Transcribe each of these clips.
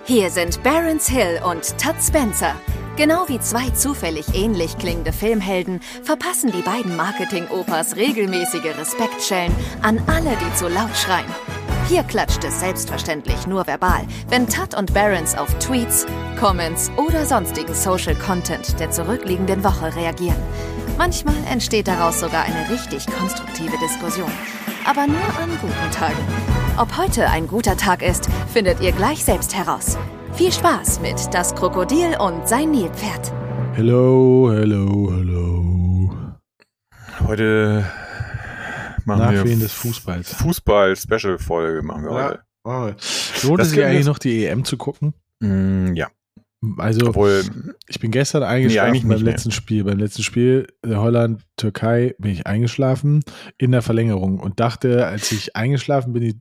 Hier sind Barron's Hill und Todd Spencer. Genau wie zwei zufällig ähnlich klingende Filmhelden verpassen die beiden Marketing-Opas regelmäßige Respektschellen an alle, die zu laut schreien. Hier klatscht es selbstverständlich nur verbal, wenn Todd und Barron's auf Tweets, Comments oder sonstigen Social Content der zurückliegenden Woche reagieren. Manchmal entsteht daraus sogar eine richtig konstruktive Diskussion. Aber nur an guten Tagen. Ob heute ein guter Tag ist, findet ihr gleich selbst heraus. Viel Spaß mit Das Krokodil und sein Nilpferd. Hello, hello, hello. Heute machen wir Nachwehen des Fußballs. Fußball-Special-Folge machen wir heute. Oh. Lohnt es sich eigentlich noch, die EM zu gucken? Ja. Also, ich bin gestern eingeschlafen beim letzten Spiel Holland-Türkei bin ich eingeschlafen in der Verlängerung und dachte, als ich eingeschlafen bin,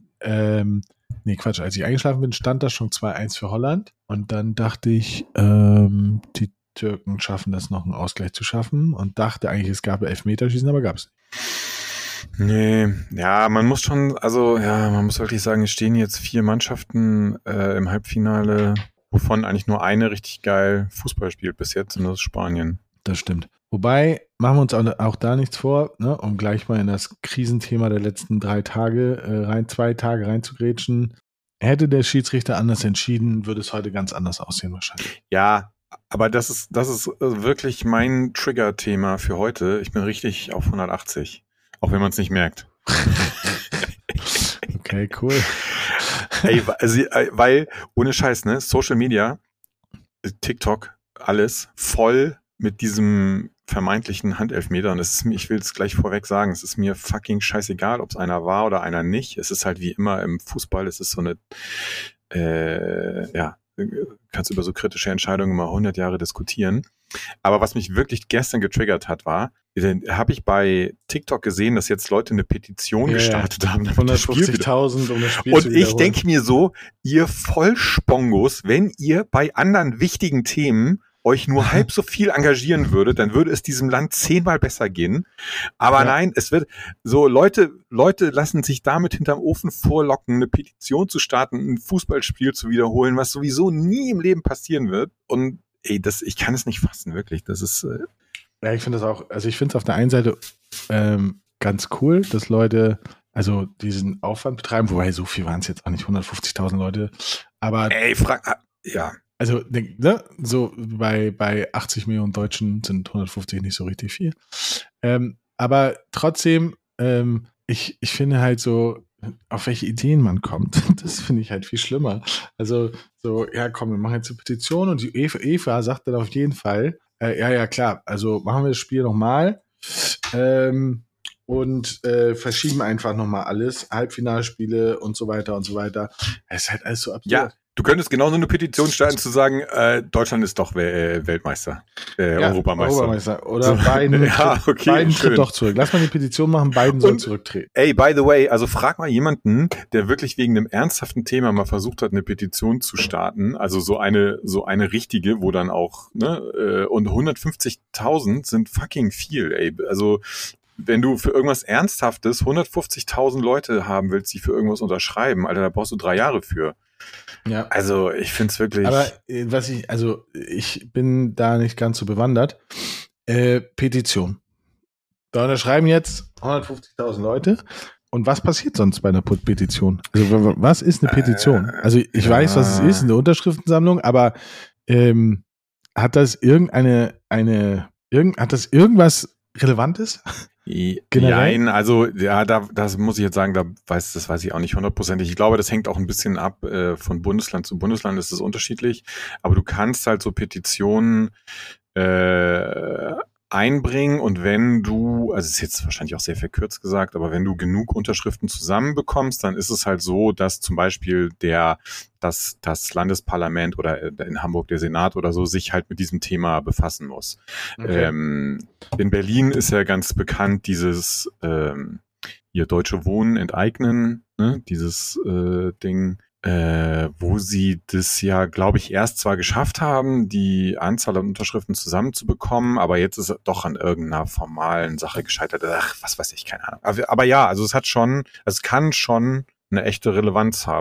stand da schon 2-1 für Holland und dann dachte ich, die Türken schaffen das noch, einen Ausgleich zu schaffen und dachte eigentlich, es gab Elfmeterschießen, aber gab es nicht. Nee, ja, man muss wirklich sagen, es stehen jetzt 4 Mannschaften im Halbfinale, wovon eigentlich nur eine richtig geil Fußball spielt bis jetzt, und das ist Spanien. Das stimmt. Wobei, machen wir uns auch da nichts vor, ne, um gleich mal in das Krisenthema der letzten 2 Tage reinzugrätschen. Hätte der Schiedsrichter anders entschieden, würde es heute ganz anders aussehen wahrscheinlich. Ja, aber das ist wirklich mein Trigger-Thema für heute. Ich bin richtig auf 180, auch wenn man es nicht merkt. Okay, cool. Ey, weil, ohne Scheiß, ne, Social Media, TikTok, alles voll mit diesem vermeintlichen Handelfmeter. Und ich will es gleich vorweg sagen, es ist mir fucking scheißegal, ob es einer war oder einer nicht. Es ist halt wie immer im Fußball, es ist so eine, kannst über so kritische Entscheidungen immer 100 Jahre diskutieren. Aber was mich wirklich gestern getriggert hat, war, habe ich bei TikTok gesehen, dass jetzt Leute eine Petition gestartet haben. 150.000, um das Spiel und zu ich denke mir so, ihr Vollspongos, wenn ihr bei anderen wichtigen Themen euch nur halb so viel engagieren würdet, dann würde es diesem Land 10-mal besser gehen. Aber nein, es wird so, Leute lassen sich damit hinterm Ofen vorlocken, eine Petition zu starten, ein Fußballspiel zu wiederholen, was sowieso nie im Leben passieren wird. Und ich kann es nicht fassen, wirklich. Das ist ja, ich finde das auch, also ich finde es auf der einen Seite ganz cool, dass Leute also diesen Aufwand betreiben, wobei so viel waren es jetzt auch nicht, 150.000 Leute, aber ja. Also, ne, so bei 80 Millionen Deutschen sind 150 nicht so richtig viel. Aber trotzdem, ich finde halt so, auf welche Ideen man kommt, das finde ich halt viel schlimmer. Also, so, ja komm, wir machen jetzt eine Petition und die Eva sagt dann auf jeden Fall, ja klar, also machen wir das Spiel nochmal und verschieben einfach nochmal alles, Halbfinalspiele und so weiter und so weiter. Es ist halt alles so absurd. Ja. Du könntest genauso eine Petition starten, zu sagen, Deutschland ist doch Weltmeister, Europameister. Oder Biden, Biden tritt doch zurück. Lass mal eine Petition machen, Biden soll zurücktreten. Ey, by the way, also frag mal jemanden, der wirklich wegen einem ernsthaften Thema mal versucht hat, eine Petition zu starten, also so eine richtige, wo dann auch, ne, und 150.000 sind fucking viel, ey, also wenn du für irgendwas Ernsthaftes 150.000 Leute haben willst, die für irgendwas unterschreiben, Alter, da brauchst du 3 Jahre für. Ja. Also ich finde es wirklich. Aber ich bin da nicht ganz so bewandert. Petition. Da unterschreiben jetzt 150.000 Leute. Und was passiert sonst bei einer Petition? Also was ist eine Petition? Also ich weiß, was es ist, eine Unterschriftensammlung, aber hat das irgendwas Relevantes? Nein, also das muss ich jetzt sagen, das weiß ich auch nicht 100%. Ich glaube, das hängt auch ein bisschen ab von Bundesland zu Bundesland, ist es unterschiedlich. Aber du kannst halt so Petitionen einbringen und wenn du, also es ist jetzt wahrscheinlich auch sehr verkürzt gesagt, aber wenn du genug Unterschriften zusammenbekommst, dann ist es halt so, dass zum Beispiel das Landesparlament oder in Hamburg der Senat oder so sich halt mit diesem Thema befassen muss. Okay. In Berlin ist ja ganz bekannt dieses hier Deutsche Wohnen enteignen, ne? Dieses Ding, wo sie das ja, glaube ich, erst zwar geschafft haben, die Anzahl an Unterschriften zusammenzubekommen, aber jetzt ist es doch an irgendeiner formalen Sache gescheitert. Ach, was weiß ich, keine Ahnung. Aber ja, also es kann schon eine echte Relevanz haben.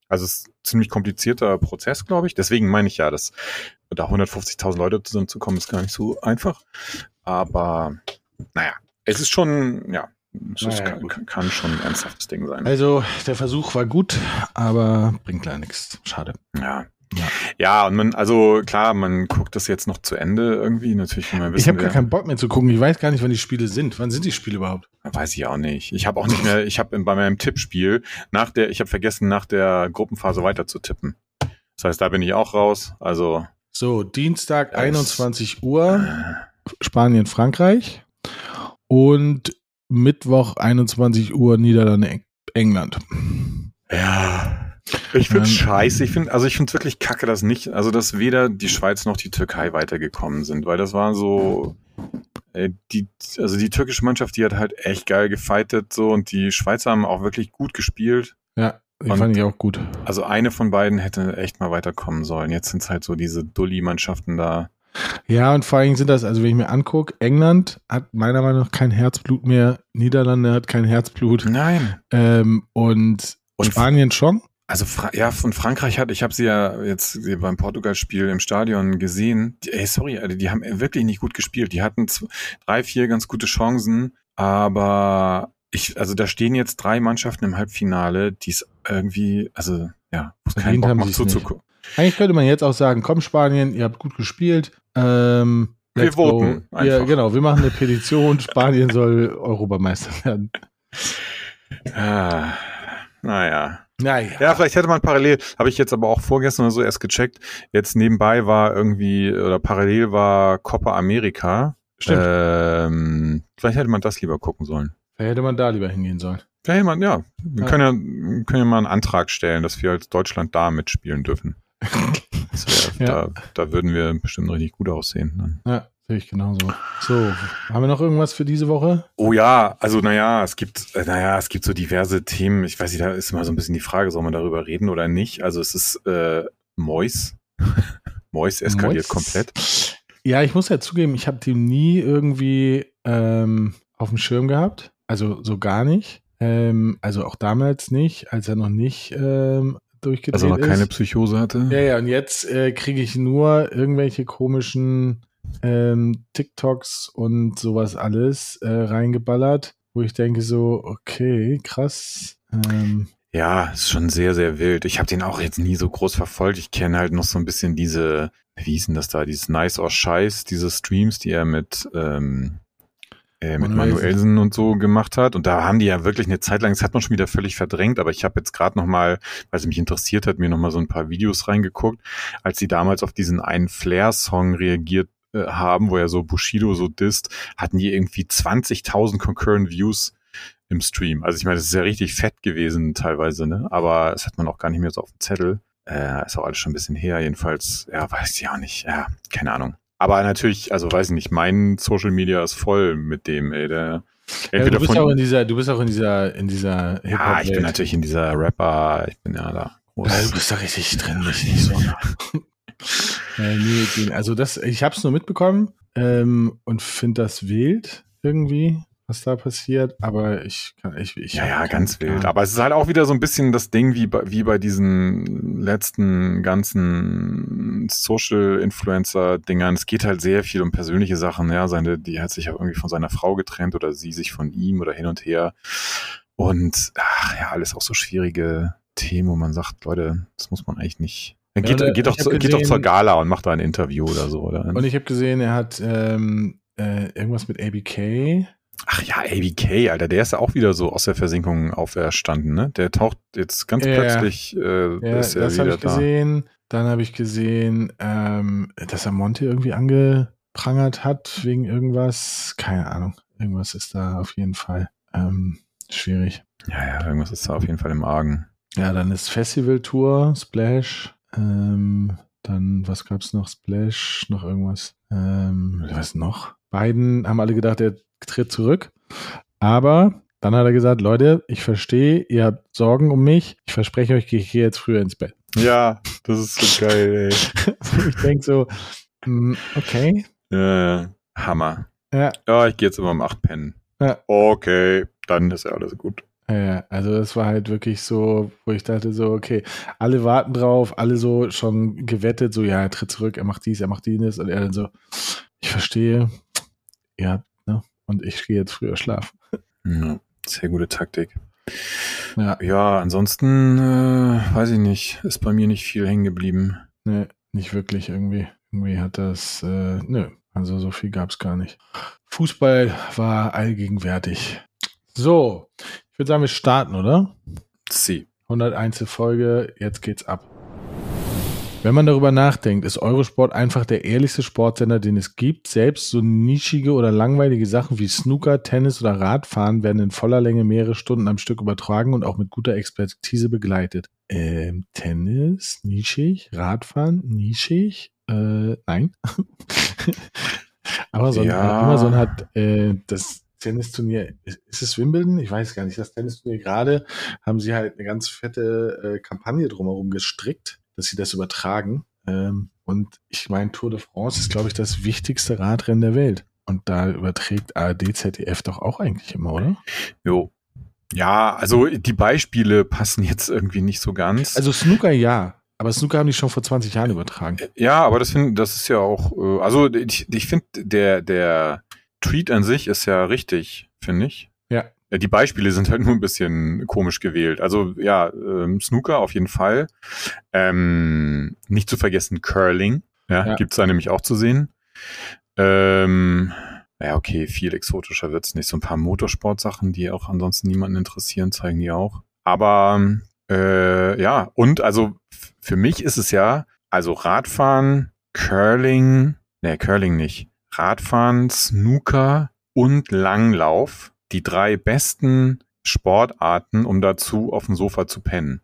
Also es ist ein ziemlich komplizierter Prozess, glaube ich. Deswegen meine ich ja, dass da 150.000 Leute zusammenzukommen, ist gar nicht so einfach. Aber naja, es ist schon, ja, kann schon ein ernsthaftes Ding sein. Also der Versuch war gut, aber bringt leider nichts. Schade. Ja, und man guckt das jetzt noch zu Ende irgendwie. Natürlich, wenn man wissen, ich habe gar keinen Bock mehr zu gucken. Ich weiß gar nicht, wann die Spiele sind. Wann sind die Spiele überhaupt? Weiß ich auch nicht. Ich habe auch nicht mehr, bei meinem Tippspiel ich habe vergessen, nach der Gruppenphase weiter zu tippen. Das heißt, da bin ich auch raus. Also so, Dienstag 21 Uhr, Spanien, Frankreich und Mittwoch 21 Uhr, Niederlande, England. Ja. Ich find's scheiße. Ich find's wirklich kacke, dass weder die Schweiz noch die Türkei weitergekommen sind, weil das war so, die türkische Mannschaft, die hat halt echt geil gefightet, so, und die Schweizer haben auch wirklich gut gespielt. Ja, fand ich auch gut. Also eine von beiden hätte echt mal weiterkommen sollen. Jetzt sind's halt so diese Dulli-Mannschaften da. Ja, und vor allem sind das, also wenn ich mir angucke, England hat meiner Meinung nach kein Herzblut mehr, Niederlande hat kein Herzblut. Nein. Und Spanien schon? Also von Frankreich ich habe sie ja jetzt beim Portugal-Spiel im Stadion gesehen. Die haben wirklich nicht gut gespielt. Die hatten 3, 4 ganz gute Chancen, aber da stehen jetzt 3 Mannschaften im Halbfinale, die es irgendwie, wo es keinen Bock macht zuzugucken. Eigentlich könnte man jetzt auch sagen, komm Spanien, ihr habt gut gespielt. Wir voten einfach. Ja, genau, wir machen eine Petition, Spanien soll Europameister werden. Naja. Ja, vielleicht hätte man parallel, habe ich jetzt aber auch vorgestern oder so erst gecheckt, jetzt nebenbei parallel war Copa America. Stimmt. Vielleicht hätte man das lieber gucken sollen. Vielleicht hätte man da lieber hingehen sollen. Wir können ja mal einen Antrag stellen, dass wir als Deutschland da mitspielen dürfen. Da würden wir bestimmt richtig gut aussehen. Dann. Ja, sehe ich genauso. So, haben wir noch irgendwas für diese Woche? Oh ja, also es gibt so diverse Themen. Ich weiß nicht, da ist immer so ein bisschen die Frage, soll man darüber reden oder nicht? Also es ist Mois. Mois eskaliert komplett. Ja, ich muss ja zugeben, ich habe den nie irgendwie auf dem Schirm gehabt. Also so gar nicht. Also auch damals nicht, als er noch nicht durchgedreht ist. Also noch keine Psychose hatte? Ja, und jetzt kriege ich nur irgendwelche komischen TikToks und sowas alles reingeballert, wo ich denke so, okay, krass. Ja, ist schon sehr, sehr wild. Ich habe den auch jetzt nie so groß verfolgt. Ich kenne halt noch so ein bisschen diese, wie hieß denn das da, dieses Nice or Scheiß, diese Streams, die er mit Manuelsen und so gemacht hat. Und da haben die ja wirklich eine Zeit lang, das hat man schon wieder völlig verdrängt, aber ich habe jetzt gerade nochmal, weil es mich interessiert hat, mir nochmal so ein paar Videos reingeguckt, als sie damals auf diesen einen Flair-Song reagiert haben, wo er so Bushido so disst, hatten die irgendwie 20.000 concurrent Views im Stream. Also ich meine, das ist ja richtig fett gewesen teilweise, ne? Aber das hat man auch gar nicht mehr so auf dem Zettel. Ist auch alles schon ein bisschen her. Jedenfalls, ja, weiß ich auch nicht. Ja, keine Ahnung. Aber natürlich, also weiß ich nicht, mein Social Media ist voll mit dem, ey, der du bist auch in dieser Hip-Hop-Welt. Ja, ich bin natürlich in dieser Rapper, ich bin ja da groß. Ja, du bist da richtig drin, nicht so. Ich hab's nur mitbekommen und finde das wild irgendwie, was da passiert, aber ganz wild. Aber es ist halt auch wieder so ein bisschen das Ding wie bei diesen letzten ganzen Social-Influencer-Dingern. Es geht halt sehr viel um persönliche Sachen. Ja, die hat sich ja irgendwie von seiner Frau getrennt oder sie sich von ihm oder hin und her. Und alles auch so schwierige Themen, wo man sagt, Leute, das muss man eigentlich nicht. Geht doch zur Gala und macht da ein Interview oder so, oder? Und ich habe gesehen, er hat irgendwas mit ABK. Ach ja, ABK, Alter, der ist ja auch wieder so aus der Versenkung auferstanden, ne? Der taucht jetzt ganz plötzlich, ist er das wieder hab ich gesehen. Dann habe ich gesehen, dass er Monte irgendwie angeprangert hat wegen irgendwas. Keine Ahnung. Irgendwas ist da auf jeden Fall schwierig. Ja, irgendwas ist da auf jeden Fall im Argen. Ja, dann ist Festival-Tour, Splash. Dann, was gab's noch? Splash, noch irgendwas. Was noch? Beiden haben alle gedacht, er tritt zurück. Aber dann hat er gesagt, Leute, ich verstehe, ihr habt Sorgen um mich. Ich verspreche euch, ich gehe jetzt früher ins Bett. Ja, das ist so geil, ey. Ich denke so, okay. Ja, Hammer. Ja, ich gehe jetzt immer um 8 pennen. Ja. Okay, dann ist ja alles gut. Also das war halt wirklich so, wo ich dachte so, okay, alle warten drauf, alle so schon gewettet, so ja, er tritt zurück, er macht dies, er macht jenes und er dann so, ich verstehe, ja, ne? Und ich gehe jetzt früher schlafen. Ja, sehr gute Taktik. Ja, Ansonsten, weiß ich nicht, ist bei mir nicht viel hängen geblieben. Ne, nicht wirklich irgendwie. Irgendwie hat das, also so viel gab es gar nicht. Fußball war allgegenwärtig. So, ich würde sagen, wir starten, oder? 101. Folge, jetzt geht's ab. Wenn man darüber nachdenkt, ist Eurosport einfach der ehrlichste Sportsender, den es gibt. Selbst so nischige oder langweilige Sachen wie Snooker, Tennis oder Radfahren werden in voller Länge mehrere Stunden am Stück übertragen und auch mit guter Expertise begleitet. Tennis, nischig, Radfahren, nischig, nein. Amazon hat das Tennisturnier, ist es Wimbledon? Ich weiß gar nicht. Das Tennisturnier gerade haben sie halt eine ganz fette Kampagne drumherum gestrickt, dass sie das übertragen. Und ich meine, Tour de France ist, glaube ich, das wichtigste Radrennen der Welt. Und da überträgt ARD, ZDF doch auch eigentlich immer, oder? Jo. Ja, also die Beispiele passen jetzt irgendwie nicht so ganz. Also Snooker ja, aber Snooker haben die schon vor 20 Jahren übertragen. Ja, aber das ist ja auch, also ich finde, der Tweet an sich ist ja richtig, finde ich. Ja. Die Beispiele sind halt nur ein bisschen komisch gewählt. Also ja, Snooker auf jeden Fall. Nicht zu vergessen Curling. Ja. Gibt's da nämlich auch zu sehen. Ja, okay, viel exotischer wird's nicht. So ein paar Motorsportsachen, die auch ansonsten niemanden interessieren, zeigen die auch. Aber ja, und also für mich ist es ja, also Radfahren, Curling nicht. Radfahren, Snooker und Langlauf, die 3 besten Sportarten, um dazu auf dem Sofa zu pennen.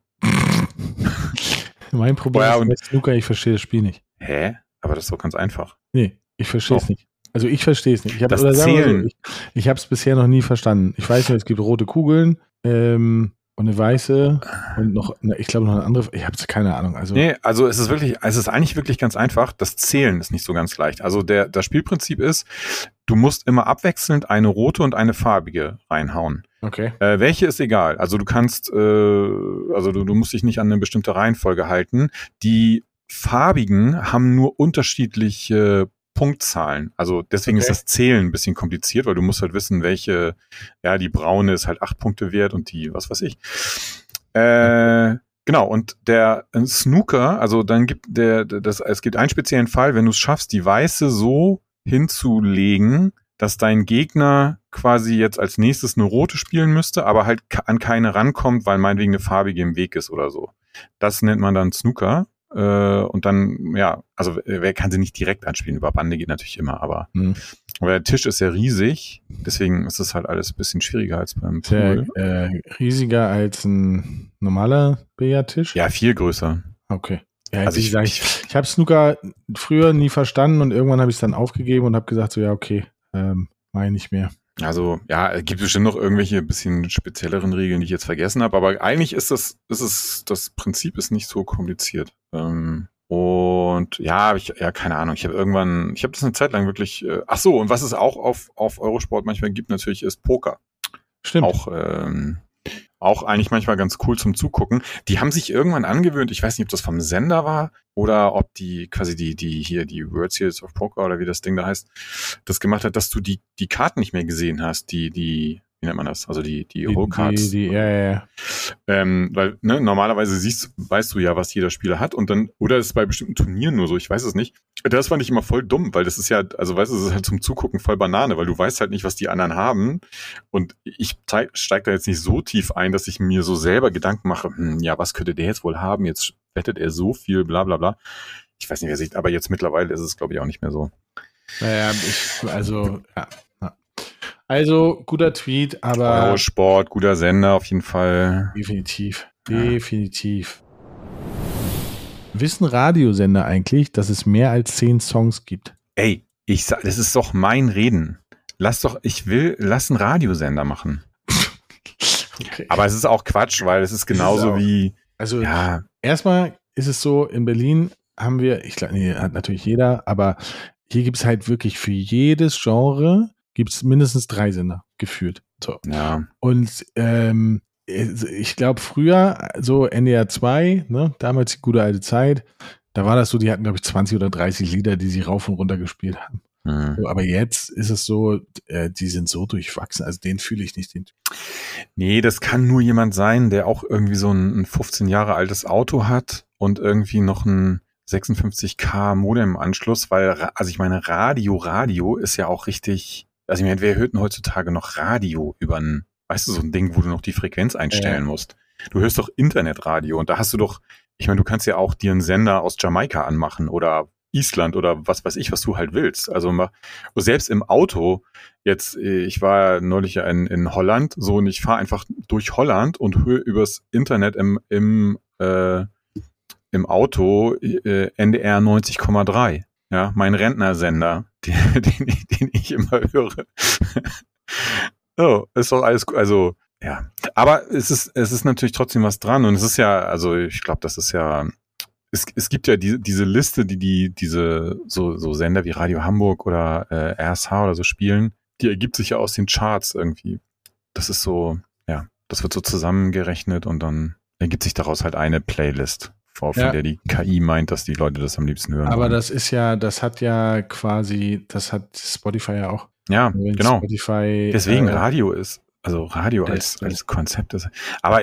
Mein Problem ist mit Snooker, ich verstehe das Spiel nicht. Hä? Aber das ist doch ganz einfach. Nee, ich verstehe es nicht. Also ich verstehe es nicht. Ich habe es bisher noch nie verstanden. Ich weiß nicht, es gibt rote Kugeln und eine weiße und noch, ich glaube noch eine andere. Ich habe keine Ahnung. Nee, also es ist eigentlich wirklich ganz einfach. Das Zählen ist nicht so ganz leicht. Also das Spielprinzip ist, du musst immer abwechselnd eine rote und eine farbige reinhauen. Okay. Welche ist egal. Also du kannst, du musst dich nicht an eine bestimmte Reihenfolge halten. Die farbigen haben nur unterschiedliche Punktzahlen. Also deswegen ist das Zählen ein bisschen kompliziert, weil du musst halt wissen, welche, ja, die braune ist halt 8 Punkte wert und die, was weiß ich. Genau, und der Snooker, also dann es gibt einen speziellen Fall, wenn du es schaffst, die weiße so hinzulegen, dass dein Gegner quasi jetzt als nächstes eine rote spielen müsste, aber halt an keine rankommt, weil meinetwegen eine farbige im Weg ist oder so. Das nennt man dann Snooker. Und dann, ja, also wer kann sie nicht direkt anspielen? Über Bande geht natürlich immer, aber der Tisch ist ja riesig, deswegen ist das halt alles ein bisschen schwieriger als beim Pool. Riesiger als ein normaler Billardtisch? Ja, viel größer. Okay. Ja, also ich habe Snooker früher nie verstanden und irgendwann habe ich es dann aufgegeben und habe gesagt, so ja, okay, meine nicht mehr. Also, ja, es gibt bestimmt noch irgendwelche bisschen spezielleren Regeln, die ich jetzt vergessen habe, aber eigentlich das Prinzip ist nicht so kompliziert. Und ja, keine Ahnung, ich habe das eine Zeit lang wirklich, und was es auch auf Eurosport manchmal gibt natürlich, ist Poker. Stimmt. Auch eigentlich manchmal ganz cool zum Zugucken. Die haben sich irgendwann angewöhnt, ich weiß nicht, ob das vom Sender war oder ob die quasi die World Series of Poker oder wie das Ding da heißt, das gemacht hat, dass du die Karten nicht mehr gesehen hast, wie nennt man das? Also die Rollcards. Ja. Weil normalerweise weißt du ja, was jeder Spieler hat und dann, oder ist es bei bestimmten Turnieren nur so, ich weiß es nicht. Das fand ich immer voll dumm, weil das ist ja, also weißt du, das ist halt zum Zugucken voll Banane, weil du weißt halt nicht, was die anderen haben und ich steige da jetzt nicht so tief ein, dass ich mir so selber Gedanken mache, ja, was könnte der jetzt wohl haben, jetzt wettet er so viel, bla bla bla. Ich weiß nicht, aber jetzt mittlerweile ist es, glaube ich, auch nicht mehr so. Naja, Also, guter Tweet, aber... Eurosport, guter Sender auf jeden Fall. Definitiv. Wissen Radiosender eigentlich, dass es mehr als 10 Songs gibt? Ey, das ist doch mein Reden. Lass einen Radiosender machen. Okay. Aber es ist auch Quatsch, weil es ist genauso wie... Also, erstmal ist es so, in Berlin haben wir, ich glaube, hat natürlich jeder, aber hier gibt es halt wirklich für jedes Genre gibt es mindestens 3 Sender gefühlt. So. Ja. Und ich glaube früher, so NDR 2, ne, damals die gute alte Zeit, da war das so, die hatten, glaube ich, 20 oder 30 Lieder, die sie rauf und runter gespielt haben. So, aber jetzt ist es so, die sind so durchwachsen, also den fühle ich nicht. Nee, das kann nur jemand sein, der auch irgendwie so ein 15 Jahre altes Auto hat und irgendwie noch ein 56K Modem-Anschluss, weil, also ich meine, Radio ist ja auch richtig, also ich meine, wer hört denn heutzutage noch Radio über ein, weißt du, so ein Ding, wo du noch die Frequenz einstellen musst? Du hörst doch Internetradio und da hast du doch, ich meine, du kannst ja auch dir einen Sender aus Jamaika anmachen oder Island oder was weiß ich, was du halt willst. Also selbst im Auto, jetzt, ich war neulich ja in Holland, so, und ich fahre einfach durch Holland und höre übers Internet im Auto NDR 90,3. Ja, mein Rentnersender, den ich immer höre. Oh, ist doch alles gut. Also, ja. Aber es ist natürlich trotzdem was dran und es ist ja, also ich glaube, das ist ja, es gibt ja diese Liste, diese so Sender wie Radio Hamburg oder RSH oder so spielen, die ergibt sich ja aus den Charts irgendwie. Das ist so, ja, das wird so zusammengerechnet und dann ergibt sich daraus halt eine Playlist, von der die KI meint, dass die Leute das am liebsten hören. Aber das hat Spotify ja auch. Ja, genau. Spotify, deswegen Radio als Konzept ist. Aber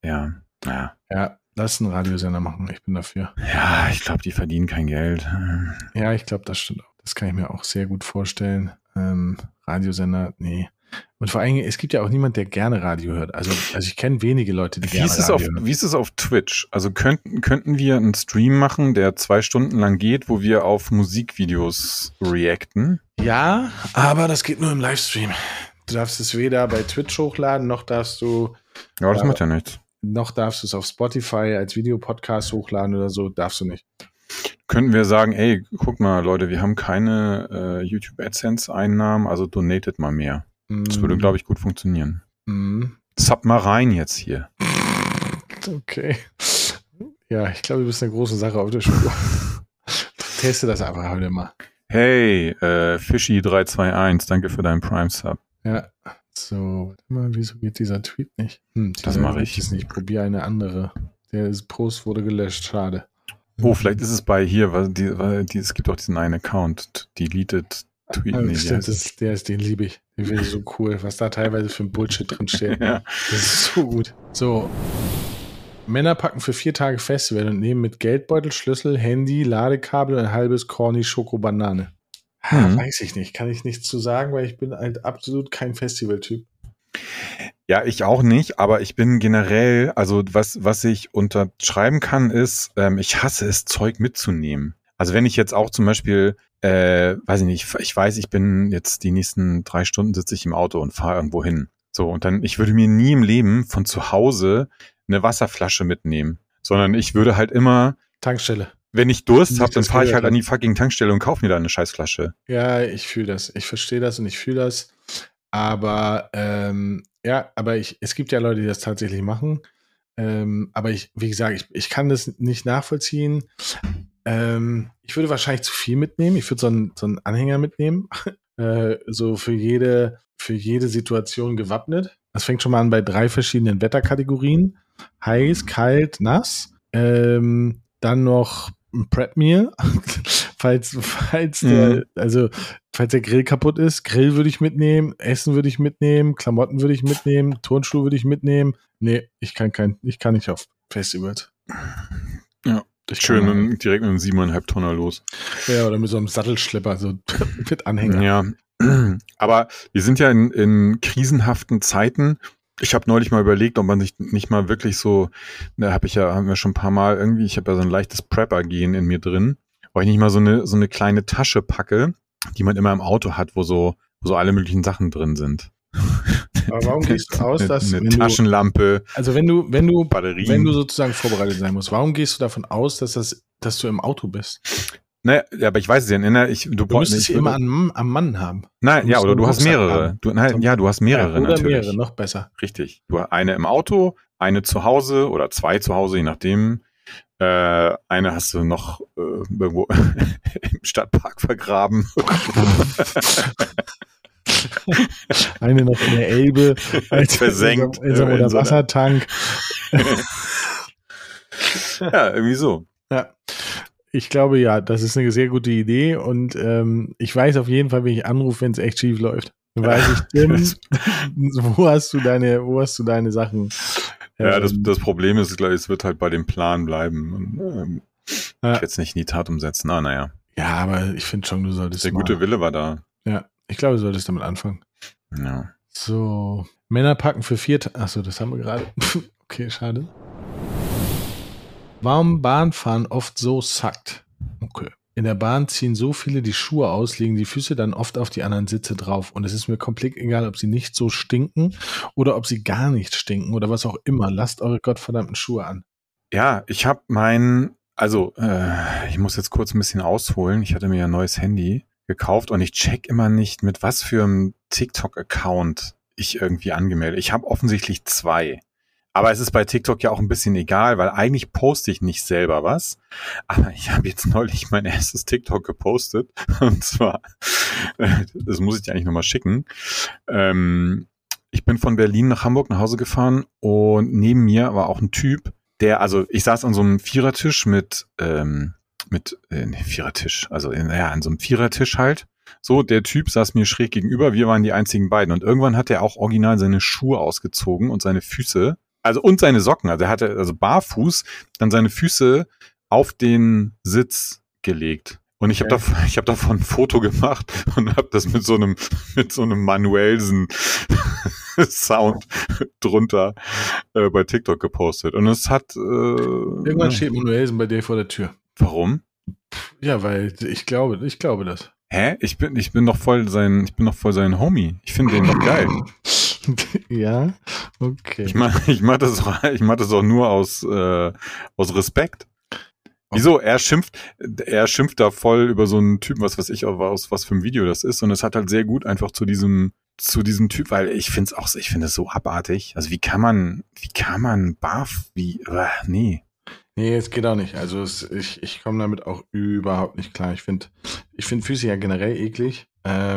Ja, lass einen Radiosender machen, ich bin dafür. Ja, ich glaube, die verdienen kein Geld. Ja, ich glaube, das stimmt auch. Das kann ich mir auch sehr gut vorstellen. Radiosender, nee. Und vor allem, es gibt ja auch niemand, der gerne Radio hört. Also ich kenne wenige Leute, die gerne Radio hören. Wie ist es auf Twitch? Also könnten wir einen Stream machen, der 2 Stunden lang geht, wo wir auf Musikvideos reacten? Ja, aber das geht nur im Livestream. Du darfst es weder bei Twitch hochladen, noch darfst du... Ja, das macht ja nichts. Noch darfst du es auf Spotify als Videopodcast hochladen oder so, darfst du nicht. Könnten wir sagen, ey, guck mal, Leute, wir haben keine YouTube AdSense-Einnahmen, also donatet mal mehr. Das würde, glaube ich, gut funktionieren. Sub mal rein jetzt hier. Okay. Ja, ich glaube, du bist eine große Sache auf der Schule. Teste das einfach heute mal. Hey, Fishy321, danke für deinen Prime-Sub. Ja, so, warte mal, wieso geht dieser Tweet nicht? Das mache ich. Ich probiere eine andere. Der Post wurde gelöscht, schade. Oh, vielleicht ist es bei hier, weil es gibt auch diesen einen Account, deleted Tweet. Den liebe ich. Den finde ich so cool, was da teilweise für ein Bullshit drin steht. Ja. Das ist so gut. So, Männer packen für 4 Tage Festival und nehmen mit Geldbeutel, Schlüssel, Handy, Ladekabel und ein halbes Corny Schokobanane. Weiß ich nicht, kann ich nichts zu sagen, weil ich bin halt absolut kein Festivaltyp. Ja, ich auch nicht, aber ich bin generell, also was ich unterschreiben kann, ist, ich hasse es, Zeug mitzunehmen. Also wenn ich jetzt auch zum Beispiel, weiß ich nicht, ich bin jetzt die nächsten 3 Stunden sitze ich im Auto und fahre irgendwo hin. So, und dann, ich würde mir nie im Leben von zu Hause eine Wasserflasche mitnehmen, sondern ich würde halt immer Tankstelle. Wenn ich Durst habe, dann fahre ich halt an die fucking Tankstelle und kaufe mir da eine Scheißflasche. Ja, ich fühle das. Ich verstehe das und ich fühle das. Aber es gibt ja Leute, die das tatsächlich machen. Aber wie gesagt, ich kann das nicht nachvollziehen. Ich würde wahrscheinlich zu viel mitnehmen. Ich würde so einen Anhänger mitnehmen. So für jede Situation gewappnet. Das fängt schon mal an bei 3 verschiedenen Wetterkategorien. Heiß, kalt, nass. Dann noch ein Prep-Meal, falls der Grill kaputt ist. Grill würde ich mitnehmen, Essen würde ich mitnehmen, Klamotten würde ich mitnehmen, Turnschuhe würde ich mitnehmen. Nee, ich kann nicht auf Festivals. Ja, schön direkt mit einem 7,5 Tonner los. Ja, oder mit so einem Sattelschlepper, so mit Anhänger. Ja, aber wir sind ja in krisenhaften Zeiten. Ich habe neulich mal überlegt, ob man sich nicht mal wirklich so, haben wir schon ein paar Mal irgendwie, ich habe ja so ein leichtes Prepper-Gen in mir drin, ob ich nicht mal so eine kleine Tasche packe, die man immer im Auto hat, wo so alle möglichen Sachen drin sind. Aber warum gehst du aus, dass eine Taschenlampe, wenn du Batterien, wenn du sozusagen vorbereitet sein musst, warum gehst du davon aus, dass du im Auto bist? Naja, aber ich weiß es ja nicht. Du müsstest immer am Mann haben. Nein, ja, oder du hast mehrere. Du hast mehrere oder natürlich. Mehrere, noch besser. Richtig. Du hast eine im Auto, eine zu Hause oder 2 zu Hause, je nachdem. Eine hast du noch irgendwo im Stadtpark vergraben. Eine noch in der Elbe, als versenkt in so einem Unterwassertank. Ja, irgendwie so. Ja. Ich glaube, ja, das ist eine sehr gute Idee und ich weiß auf jeden Fall, wenn ich anrufe, wenn es echt schief läuft. Dann weiß ich, Tim, wo hast du deine Sachen? Ja, das Problem ist, glaube ich, es wird halt bei dem Plan bleiben. Und, ich werde es nicht in die Tat umsetzen. Naja. Ja, aber ich finde schon, du solltest Der gute Wille war da. Ja, ich glaube, du solltest damit anfangen. Ja. So, Männer packen für 4 Tage. Achso, das haben wir gerade. Okay, schade. Warum Bahnfahren oft so sackt? Okay. In der Bahn ziehen so viele die Schuhe aus, legen die Füße dann oft auf die anderen Sitze drauf. Und es ist mir komplett egal, ob sie nicht so stinken oder ob sie gar nicht stinken oder was auch immer. Lasst eure gottverdammten Schuhe an. Ja, ich habe ich muss jetzt kurz ein bisschen ausholen. Ich hatte mir ein neues Handy gekauft und ich check immer nicht, mit was für einem TikTok-Account ich irgendwie angemeldet. Ich habe offensichtlich 2. Aber es ist bei TikTok ja auch ein bisschen egal, weil eigentlich poste ich nicht selber was. Aber ich habe jetzt neulich mein erstes TikTok gepostet. Und zwar, das muss ich dir eigentlich nochmal schicken. Ich bin von Berlin nach Hamburg nach Hause gefahren und neben mir war auch ein Typ, ich saß an so einem Vierertisch an so einem Vierertisch halt. So, der Typ saß mir schräg gegenüber, wir waren die einzigen beiden. Und irgendwann hat er auch original seine Schuhe ausgezogen und seine Füße, und seine Socken. Also er hatte barfuß dann seine Füße auf den Sitz gelegt. Und ich habe davon ein Foto gemacht und habe das mit so einem manuellen Sound drunter bei TikTok gepostet. Und es hat irgendwann steht Manuelsen bei dir vor der Tür. Warum? Ja, weil ich glaube das. Hä? Ich bin doch voll sein Homie. Ich finde den doch geil. Ja, okay. Ich mach das auch nur aus Respekt. Wieso? Er schimpft da voll über so einen Typen, was weiß ich, aus was für ein Video das ist. Und es hat halt sehr gut einfach zu diesem Typ, weil ich finde es so abartig. Also wie kann man nee. Nee, es geht auch nicht. Also ich komme damit auch überhaupt nicht klar. Ich finde Füße ja generell eklig.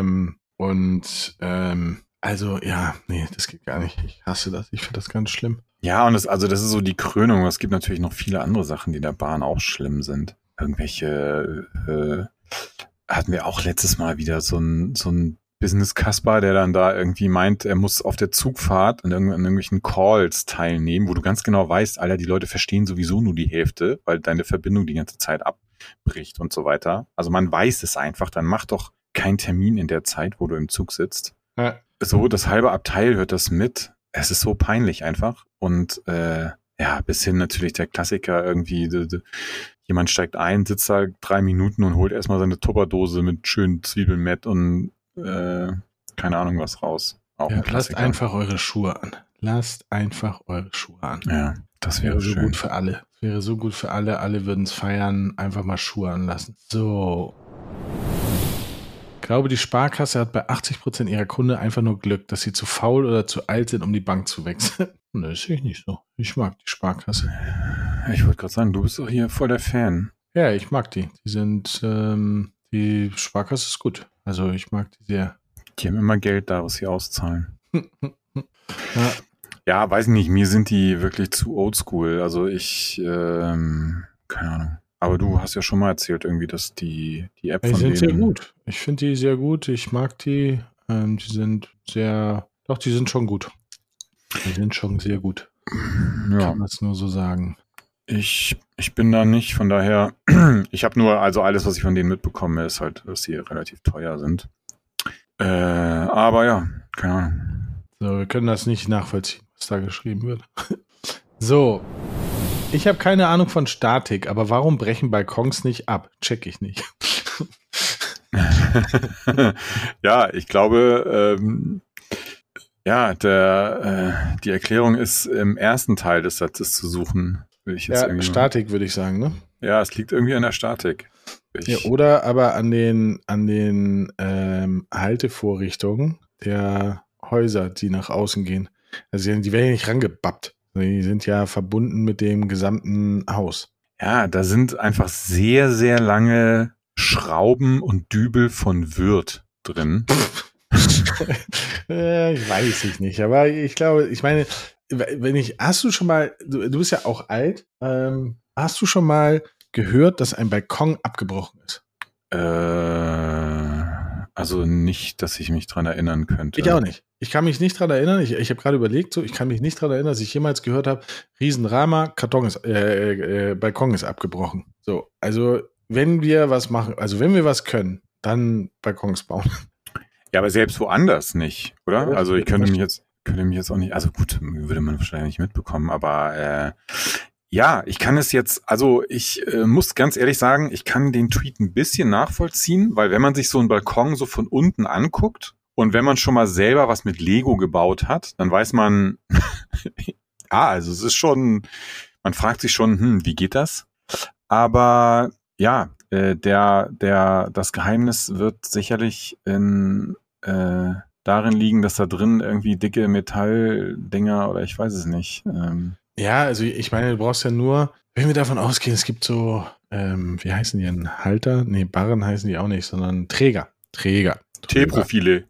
Also ja, nee, das geht gar nicht. Ich hasse das. Ich finde das ganz schlimm. Ja, und das ist so die Krönung. Es gibt natürlich noch viele andere Sachen, die in der Bahn auch schlimm sind. Irgendwelche hatten wir auch letztes Mal wieder so ein Business-Kasper, der dann da irgendwie meint, er muss auf der Zugfahrt an irgendwelchen Calls teilnehmen, wo du ganz genau weißt, Alter, die Leute verstehen sowieso nur die Hälfte, weil deine Verbindung die ganze Zeit abbricht und so weiter. Also man weiß es einfach, dann mach doch keinen Termin in der Zeit, wo du im Zug sitzt. Ja. So, das halbe Abteil hört das mit. Es ist so peinlich einfach. Und bis hin natürlich der Klassiker irgendwie, jemand steigt ein, sitzt da 3 Minuten und holt erstmal seine Tupperdose mit schönen Zwiebelmett und keine Ahnung was raus. Auch ja, lasst einfach eure Schuhe an. Ja, das wäre so schön. Gut für alle. Das wäre so gut für alle. Alle würden es feiern. Einfach mal Schuhe anlassen. So. Ich glaube, die Sparkasse hat bei 80% ihrer Kunden einfach nur Glück, dass sie zu faul oder zu alt sind, um die Bank zu wechseln. Das sehe ich nicht so. Ich mag die Sparkasse. Ich wollte gerade sagen, du bist doch hier voll der Fan. Ja, ich mag die. Die Sparkasse ist gut. Also ich mag die sehr. Die haben immer Geld da, was sie auszahlen. Ja. Ja, weiß ich nicht. Mir sind die wirklich zu oldschool. Also keine Ahnung. Aber du hast ja schon mal erzählt irgendwie, dass die App von denen... Die sind sehr gut. Ich finde die sehr gut. Ich mag die. Die sind die sind schon gut. Die sind schon sehr gut. Ja. Kann man es nur so sagen. Ich bin da nicht, von daher, ich habe nur, also alles, was ich von denen mitbekomme, ist halt, dass sie relativ teuer sind. Aber ja, keine Ahnung. So, wir können das nicht nachvollziehen, was da geschrieben wird. So, ich habe keine Ahnung von Statik, aber warum brechen Balkons nicht ab? Check ich nicht. Ja, ich glaube, die Erklärung ist im ersten Teil des Satzes zu suchen. Statik würde ich sagen, ne? Ja, es liegt irgendwie an der Statik. Oder aber an den Haltevorrichtungen der Häuser, die nach außen gehen. Also die werden ja nicht rangebappt. Die sind ja verbunden mit dem gesamten Haus. Ja, da sind einfach sehr, sehr lange Schrauben und Dübel von Würth drin. Ich weiß es nicht, aber ich glaube, ich meine, hast du schon mal, du bist ja auch alt, hast du schon mal gehört, dass ein Balkon abgebrochen ist? Also nicht, dass ich mich dran erinnern könnte. Ich auch nicht. Ich kann mich nicht dran erinnern. Ich habe gerade überlegt, so, ich kann mich nicht dran erinnern, dass ich jemals gehört habe, Riesendrama, Balkon ist abgebrochen. So, also wenn wir was machen, also wenn wir was können, dann Balkons bauen. Ja, aber selbst woanders nicht, oder? Ja, Also ich könnte mich jetzt auch nicht, also gut, würde man wahrscheinlich nicht mitbekommen, aber ja, ich kann es jetzt, also ich muss ganz ehrlich sagen, ich kann den Tweet ein bisschen nachvollziehen, weil wenn man sich so einen Balkon so von unten anguckt und wenn man schon mal selber was mit Lego gebaut hat, dann weiß man, also es ist schon, man fragt sich schon, wie geht das? Aber ja, das Geheimnis wird sicherlich darin liegen, dass da drin irgendwie dicke Metalldinger oder ich weiß es nicht. Ja, also ich meine, du brauchst ja nur, wenn wir davon ausgehen, es gibt so, wie heißen die denn? Halter? Nee, Barren heißen die auch nicht, sondern Träger. T-Profile.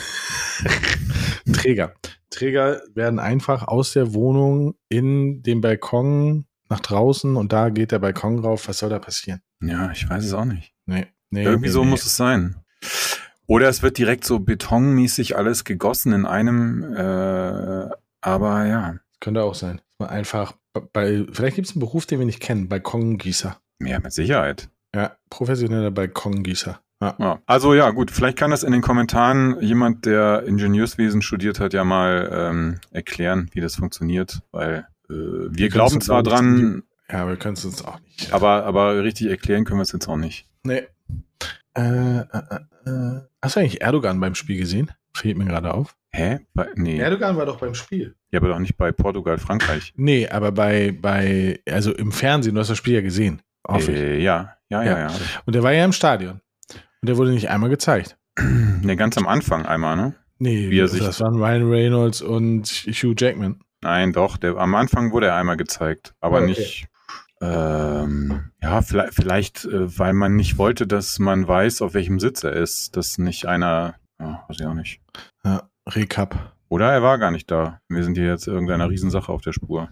Träger werden einfach aus der Wohnung in den Balkon nach draußen und da geht der Balkon rauf. Was soll da passieren? Ja, ich weiß es auch nicht. Nee, irgendwie so muss es sein. Oder es wird direkt so betonmäßig alles gegossen in einem, aber ja. Könnte auch sein. Einfach vielleicht gibt es einen Beruf, den wir nicht kennen, Balkongießer. Ja, mit Sicherheit. Ja, professioneller Balkongießer. Ja. Also ja, gut, vielleicht kann das in den Kommentaren jemand, der Ingenieurswesen studiert hat, ja mal erklären, wie das funktioniert, weil wir glauben zwar dran. Ja, aber wir können es uns auch nicht. Aber richtig erklären können wir es jetzt auch nicht. Nee. Hast du eigentlich Erdogan beim Spiel gesehen? Fällt mir gerade auf. Hä? Nee. Erdogan war doch beim Spiel. Ja, aber doch nicht bei Portugal, Frankreich. Nee, aber also im Fernsehen, du hast das Spiel ja gesehen. Ja. Und der war ja im Stadion. Und der wurde nicht einmal gezeigt. Ne, ganz am Anfang einmal, ne? Nee, das waren Ryan Reynolds und Hugh Jackman. Nein, doch, am Anfang wurde er einmal gezeigt, aber nicht, vielleicht, weil man nicht wollte, dass man weiß, auf welchem Sitz er ist, dass nicht einer, weiß ich auch nicht. Ja, Recap. Oder er war gar nicht da. Wir sind hier jetzt irgendeiner Riesensache auf der Spur.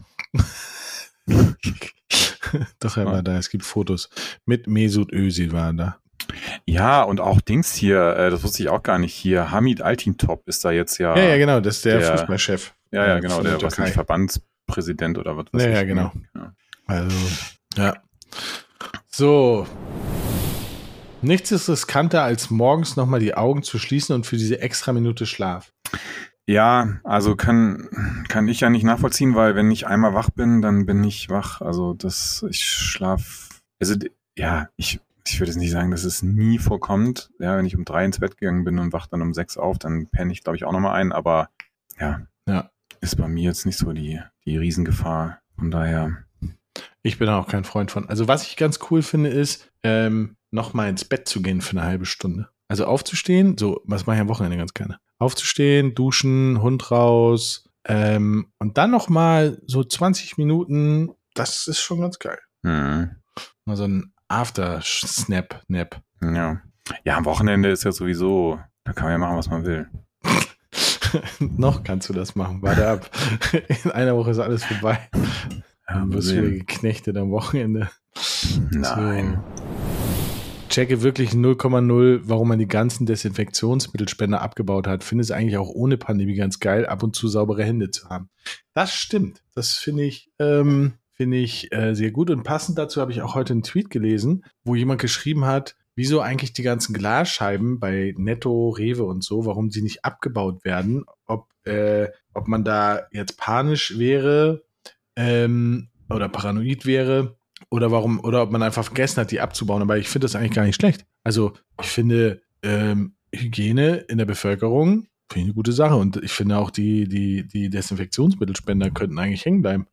Doch, er war da, es gibt Fotos. Mit Mesut Özil war er da. Ja, und auch Dings hier, das wusste ich auch gar nicht, hier, Hamid Altintop ist da jetzt ja. Ja, genau, das ist der Fußballchef. Ja, genau, der was nicht, Verbandspräsident oder was weiß ich. Ja, genau. Ja. Also, ja. So. Nichts ist riskanter, als morgens nochmal die Augen zu schließen und für diese extra Minute Schlaf. Ja, also kann ich ja nicht nachvollziehen, weil wenn ich einmal wach bin, dann bin ich wach. Also ich schlaf, also ja, ich würde jetzt nicht sagen, dass es nie vorkommt. Ja, wenn ich um 3 ins Bett gegangen bin und wach dann um 6 auf, dann penne ich, glaube ich, auch nochmal ein. Aber ja, ist bei mir jetzt nicht so die Riesengefahr. Von daher. Ich bin auch kein Freund von. Also was ich ganz cool finde, ist, nochmal ins Bett zu gehen für eine halbe Stunde. Also aufzustehen, so, was mache ich am Wochenende ganz gerne. Aufzustehen, duschen, Hund raus, und dann nochmal so 20 Minuten, das ist schon ganz geil. Mhm. Mal so ein After-Snap-Nap. Ja. Ja, am Wochenende ist ja sowieso, da kann man ja machen, was man will. Noch kannst du das machen, warte ab. In einer Woche ist alles vorbei. Ja, du wirst wieder geknechtet am Wochenende. Nein. So. Checke wirklich 0,0, warum man die ganzen Desinfektionsmittelspender abgebaut hat. Finde es eigentlich auch ohne Pandemie ganz geil, ab und zu saubere Hände zu haben. Das stimmt. Das finde ich sehr gut. Und passend dazu habe ich auch heute einen Tweet gelesen, wo jemand geschrieben hat, wieso eigentlich die ganzen Glasscheiben bei Netto, Rewe und so, warum sie nicht abgebaut werden, ob man da jetzt panisch wäre oder paranoid wäre oder ob man einfach vergessen hat, die abzubauen. Aber ich finde das eigentlich gar nicht schlecht. Also ich finde Hygiene in der Bevölkerung finde ich eine gute Sache und ich finde auch die Desinfektionsmittelspender könnten eigentlich hängen bleiben.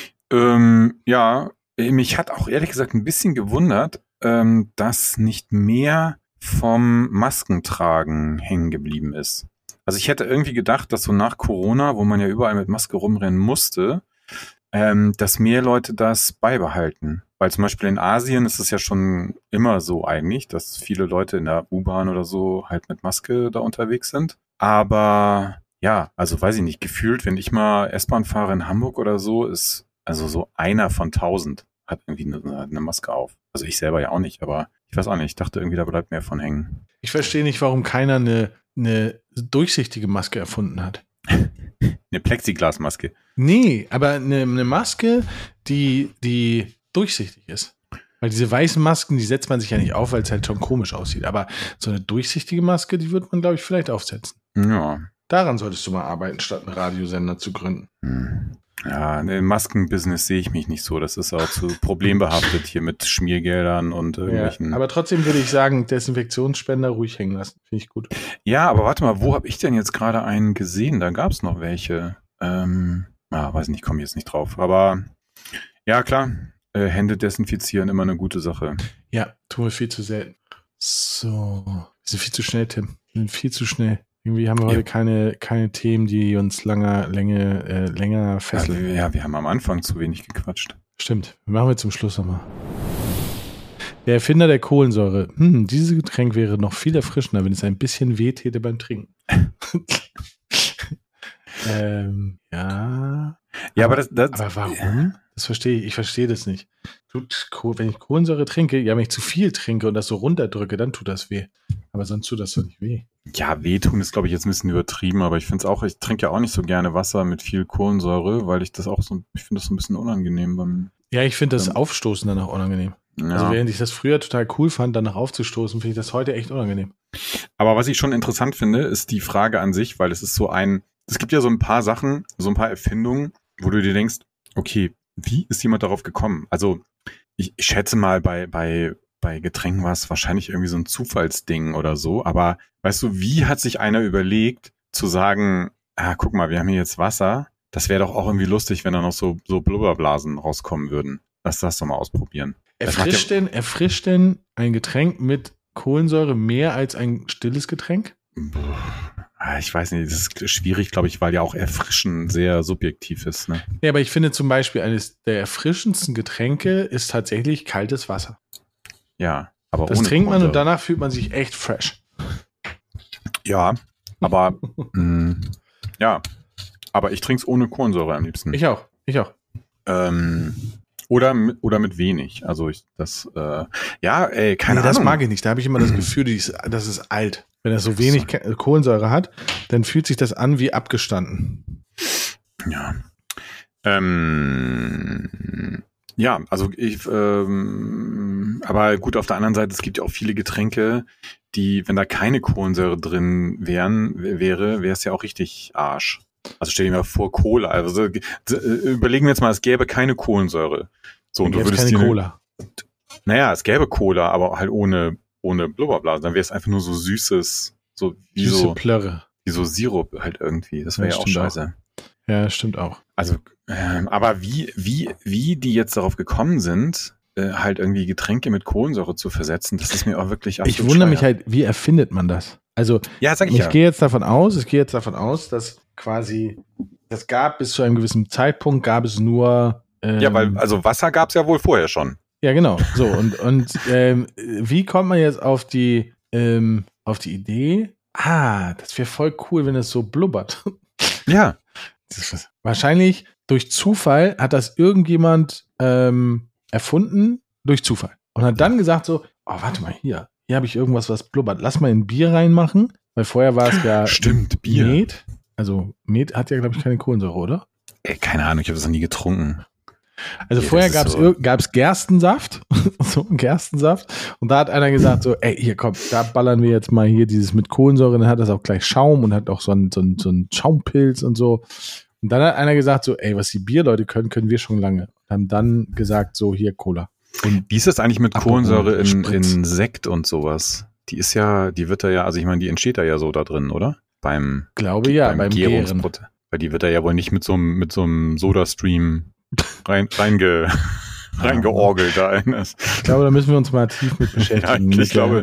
Ja, mich hat auch ehrlich gesagt ein bisschen gewundert, dass nicht mehr vom Maskentragen hängen geblieben ist. Also ich hätte irgendwie gedacht, dass so nach Corona, wo man ja überall mit Maske rumrennen musste, dass mehr Leute das beibehalten. Weil zum Beispiel in Asien ist es ja schon immer so eigentlich, dass viele Leute in der U-Bahn oder so halt mit Maske da unterwegs sind. Aber ja, also weiß ich nicht, gefühlt, wenn ich mal S-Bahn fahre in Hamburg oder so, ist also so einer von 1000 hat irgendwie eine Maske auf. Also ich selber ja auch nicht, aber ich weiß auch nicht, ich dachte irgendwie, da bleibt mehr von hängen. Ich verstehe nicht, warum keiner eine durchsichtige Maske erfunden hat. Eine Plexiglasmaske. Nee, aber eine Maske, die durchsichtig ist. Weil diese weißen Masken, die setzt man sich ja nicht auf, weil es halt schon komisch aussieht. Aber so eine durchsichtige Maske, die wird man, glaube ich, vielleicht aufsetzen. Ja. Daran solltest du mal arbeiten, statt einen Radiosender zu gründen. Ja, im Maskenbusiness sehe ich mich nicht so. Das ist auch zu problembehaftet hier mit Schmiergeldern und irgendwelchen. Ja, aber trotzdem würde ich sagen, Desinfektionsspender ruhig hängen lassen. Finde ich gut. Ja, aber warte mal, wo habe ich denn jetzt gerade einen gesehen? Da gab es noch welche. Weiß nicht, komme jetzt nicht drauf. Aber ja, klar, Hände desinfizieren, immer eine gute Sache. Ja, tun wir viel zu selten. So, wir sind viel zu schnell, Tim. Wir sind viel zu schnell. Irgendwie haben wir heute keine Themen, die uns länger fesseln. Ja, wir haben am Anfang zu wenig gequatscht. Stimmt, machen wir zum Schluss nochmal. Der Erfinder der Kohlensäure. Dieses Getränk wäre noch viel erfrischender, wenn es ein bisschen weh täte beim Trinken. Ja. Ja, aber warum? Das verstehe ich. Ich verstehe das nicht. Wenn ich Kohlensäure trinke, ja, wenn ich zu viel trinke und das so runterdrücke, dann tut das weh. Aber sonst tut das doch nicht weh. Ja, wehtun ist, glaube ich, jetzt ein bisschen übertrieben, aber ich finde es auch, ich trinke ja auch nicht so gerne Wasser mit viel Kohlensäure, weil ich finde das so ein bisschen unangenehm Ja, ich finde das Aufstoßen dann auch unangenehm. Ja. Also während ich das früher total cool fand, danach aufzustoßen, finde ich das heute echt unangenehm. Aber was ich schon interessant finde, ist die Frage an sich, weil es ist es gibt ja so ein paar Sachen, so ein paar Erfindungen, wo du dir denkst, okay, wie ist jemand darauf gekommen? Also ich schätze mal, bei Getränken war es wahrscheinlich irgendwie so ein Zufallsding oder so, aber weißt du, wie hat sich einer überlegt, zu sagen, guck mal, wir haben hier jetzt Wasser, das wäre doch auch irgendwie lustig, wenn da noch so Blubberblasen rauskommen würden. Lass das doch mal ausprobieren. Erfrischt denn ein Getränk mit Kohlensäure mehr als ein stilles Getränk? Ich weiß nicht, das ist schwierig, glaube ich, weil ja auch Erfrischen sehr subjektiv ist. Ne? Ja, aber ich finde zum Beispiel, eines der erfrischendsten Getränke ist tatsächlich kaltes Wasser. Ja, aber das ohne trinkt man Kohlensäure. und danach fühlt man sich echt fresh. Ja, aber aber ich trinke es ohne Kohlensäure am liebsten. Ich auch. Oder mit wenig. Also keine Ahnung. Das mag ich nicht. Da habe ich immer das Gefühl, das ist alt. Wenn er so wenig Kohlensäure hat, dann fühlt sich das an wie abgestanden. Ja. Ja, also aber gut, auf der anderen Seite, es gibt ja auch viele Getränke, die, wenn da keine Kohlensäure drin wäre es ja auch richtig Arsch. Also stell dir mal vor, Cola. Also überlegen wir jetzt mal, es gäbe keine Kohlensäure. So, und du würdest keine Cola. Naja, es gäbe Cola, aber halt ohne Blubberblasen. Dann wäre es einfach nur so süßes, so wie süße Plörre. Wie so Sirup halt irgendwie. Das wäre ja auch scheiße. Ja, das stimmt auch. Also, aber wie die jetzt darauf gekommen sind, halt irgendwie Getränke mit Kohlensäure zu versetzen, das ist mir auch wirklich absolut Ich wundere mich halt, wie erfindet man das? Also, ja, ich gehe jetzt davon aus, dass quasi, das gab bis zu einem gewissen Zeitpunkt, gab es nur ja, weil, also Wasser gab es ja wohl vorher schon. Ja, genau. So, und wie kommt man jetzt auf die Idee? Das wäre voll cool, wenn es so blubbert. Ja. Wahrscheinlich durch Zufall hat das irgendjemand erfunden, durch Zufall. Und hat dann gesagt so, warte mal, hier habe ich irgendwas, was blubbert. Lass mal ein Bier reinmachen, weil vorher war es ja Stimmt, Bier. Met. Also Met hat ja, glaube ich, keine Kohlensäure, oder? Keine Ahnung, ich habe das noch nie getrunken. Also vorher gab's Gerstensaft, so Gerstensaft, und da hat einer gesagt so, hier komm, da ballern wir jetzt mal hier dieses mit Kohlensäure, dann hat das auch gleich Schaum und hat auch so einen Schaumpilz und so. Und dann hat einer gesagt so, was die Bierleute können wir schon lange. Und haben dann gesagt so, hier Cola. Und wie ist das eigentlich mit Kohlensäure in Sekt und sowas? Die wird da ja, also ich meine, die entsteht da ja so da drin, oder? Beim Gärungsprozess. Weil die wird da ja wohl nicht mit so einem Soda-Stream reingeorgelt da. Ich glaube, da müssen wir uns mal tief mit beschäftigen. Ja, ich glaube.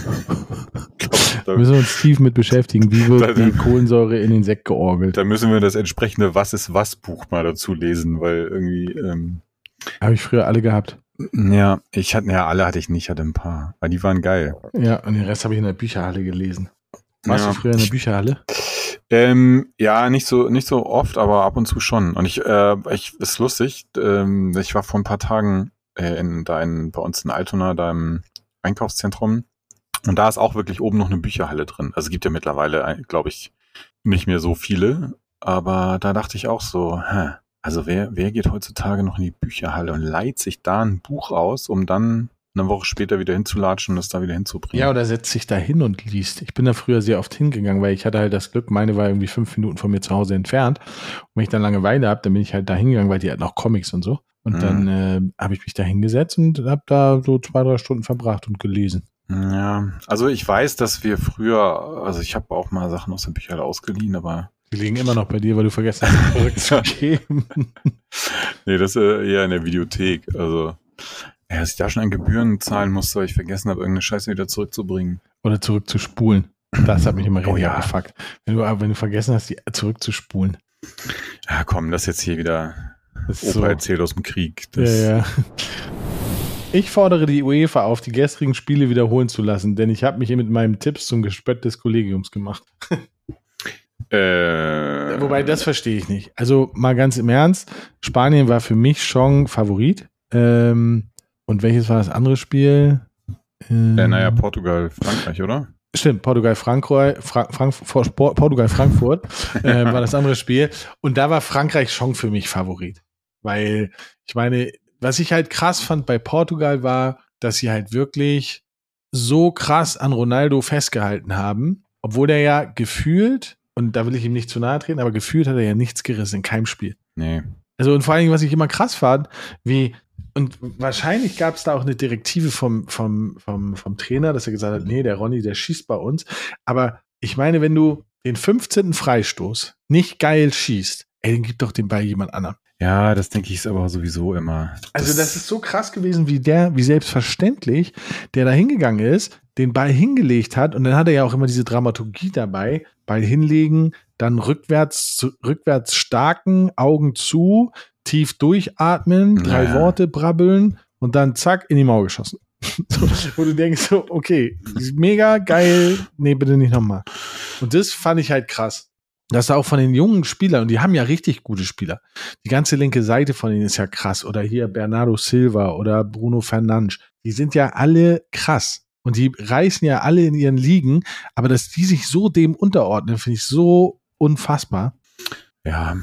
Da müssen wir uns tief mit beschäftigen. Wie wird die Kohlensäure in den Sekt georgelt? Da müssen wir das entsprechende Was-ist-was-Buch mal dazu lesen, weil irgendwie. Habe ich früher alle gehabt. Ja, alle hatte ich nicht, hatte ein paar. Aber die waren geil. Ja, und den Rest habe ich in der Bücherhalle gelesen. Warst du früher in der Bücherhalle? Ja, nicht so oft, aber ab und zu schon. Und ich ist lustig, ich war vor ein paar Tagen bei uns in Altona, da im Einkaufszentrum. Und da ist auch wirklich oben noch eine Bücherhalle drin. Also es gibt ja mittlerweile, glaube ich, nicht mehr so viele. Aber da dachte ich auch so, also wer geht heutzutage noch in die Bücherhalle und leiht sich da ein Buch aus, um dann eine Woche später wieder hinzulatschen und das da wieder hinzubringen? Ja, oder setzt sich da hin und liest. Ich bin da früher sehr oft hingegangen, weil ich hatte halt das Glück, meine war irgendwie 5 Minuten von mir zu Hause entfernt. Und wenn ich dann Langeweile habe, dann bin ich halt da hingegangen, weil die hatten auch Comics und so. Und dann habe ich mich da hingesetzt und habe da so 2-3 Stunden verbracht und gelesen. Ja, also ich weiß, dass wir früher, also ich habe auch mal Sachen aus der Bücherhalle ausgeliehen, aber Die liegen immer noch bei dir, weil du vergessen hast, zurückzugeben. nee, das ist eher in der Videothek. Also, dass ich da schon an Gebühren zahlen musste, weil ich vergessen habe, irgendeine Scheiße wieder zurückzubringen. Oder zurückzuspulen. Das hat mich immer richtig ja. abgefuckt. Wenn du vergessen hast, die zurückzuspulen. Ja, komm, das jetzt hier wieder Das Opa ist so. erzählt aus dem Krieg. Ja. Ich fordere die UEFA auf, die gestrigen Spiele wiederholen zu lassen, denn ich habe mich mit meinen Tipps zum Gespött des Kollegiums gemacht. Wobei, das verstehe ich nicht. Also mal ganz im Ernst, Spanien war für mich schon Favorit. Und welches war das andere Spiel? Portugal, Frankreich, oder? Stimmt, Portugal-Frankfurt war das andere Spiel. Und da war Frankreich schon für mich Favorit. Weil, ich meine, was ich halt krass fand bei Portugal war, dass sie halt wirklich so krass an Ronaldo festgehalten haben, obwohl der ja gefühlt, und da will ich ihm nicht zu nahe treten, aber gefühlt hat er ja nichts gerissen in keinem Spiel. Nee. Also und vor allen Dingen, was ich immer krass fand, und wahrscheinlich gab es da auch eine Direktive vom Trainer, dass er gesagt hat, nee, der Ronny, der schießt bei uns. Aber ich meine, wenn du den 15. Freistoß nicht geil schießt, den gib doch den Ball jemand anderem. Ja, das denke ich ist aber sowieso immer. Also das ist so krass gewesen, wie selbstverständlich der da hingegangen ist, den Ball hingelegt hat und dann hat er ja auch immer diese Dramaturgie dabei, Ball hinlegen, dann rückwärts starken, Augen zu, tief durchatmen, 3 Worte brabbeln und dann zack, in die Mauer geschossen. So, wo du denkst so, okay, mega geil, nee, bitte nicht nochmal. Und das fand ich halt krass. Dass auch von den jungen Spielern, und die haben ja richtig gute Spieler, die ganze linke Seite von denen ist ja krass, oder hier Bernardo Silva oder Bruno Fernandes, die sind ja alle krass und die reißen ja alle in ihren Ligen, aber dass die sich so dem unterordnen, finde ich so unfassbar. Ja,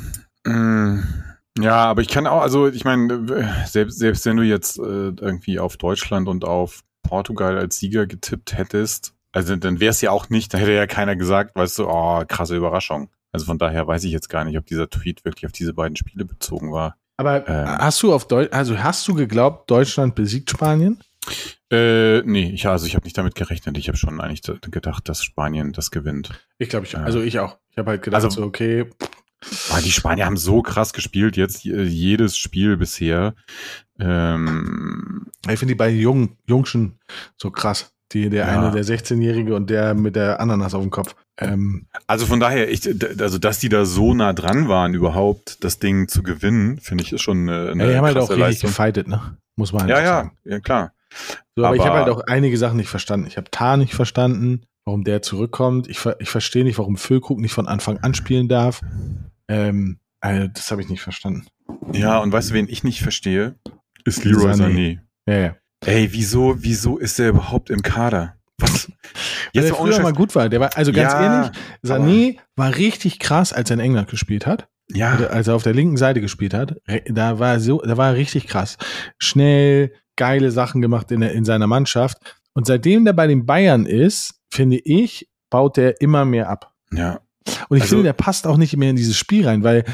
ja, aber ich kann auch, also ich meine, selbst wenn du jetzt irgendwie auf Deutschland und auf Portugal als Sieger getippt hättest, also dann wäre es ja auch nicht, da hätte ja keiner gesagt, weißt du, oh, krasse Überraschung. Also von daher weiß ich jetzt gar nicht, ob dieser Tweet wirklich auf diese beiden Spiele bezogen war. Aber hast du geglaubt, Deutschland besiegt Spanien? Nee, ich habe nicht damit gerechnet. Ich habe schon eigentlich gedacht, dass Spanien das gewinnt. Ich glaube, ich auch. Ich habe halt gedacht, so, okay. Die Spanier haben so krass gespielt, jetzt jedes Spiel bisher. Ich finde die beiden Jungschen so krass. Der eine, der 16-Jährige und der mit der Ananas auf dem Kopf. Also von daher, also dass die da so nah dran waren, überhaupt das Ding zu gewinnen, finde ich, ist schon eine die haben halt auch Leistung. richtig gefightet, ne? Muss man halt sagen. Ja, klar. So, aber ich habe halt auch einige Sachen nicht verstanden. Ich habe Tar nicht verstanden, warum der zurückkommt. Ich verstehe nicht, warum Füllkrug nicht von Anfang an spielen darf. Also das habe ich nicht verstanden. Ja, und weißt du, wen ich nicht verstehe? Ist Leroy Sané. Ja. Ey, wieso ist der überhaupt im Kader? Was? Weil der früher mal gut war. Der war, also ganz ehrlich, Sané war richtig krass, als er in England gespielt hat. Ja. Als er auf der linken Seite gespielt hat. Da war er richtig krass. Schnell, geile Sachen gemacht in seiner Mannschaft. Und seitdem der bei den Bayern ist, finde ich, baut der immer mehr ab. Ja. Und ich finde, der passt auch nicht mehr in dieses Spiel rein, weil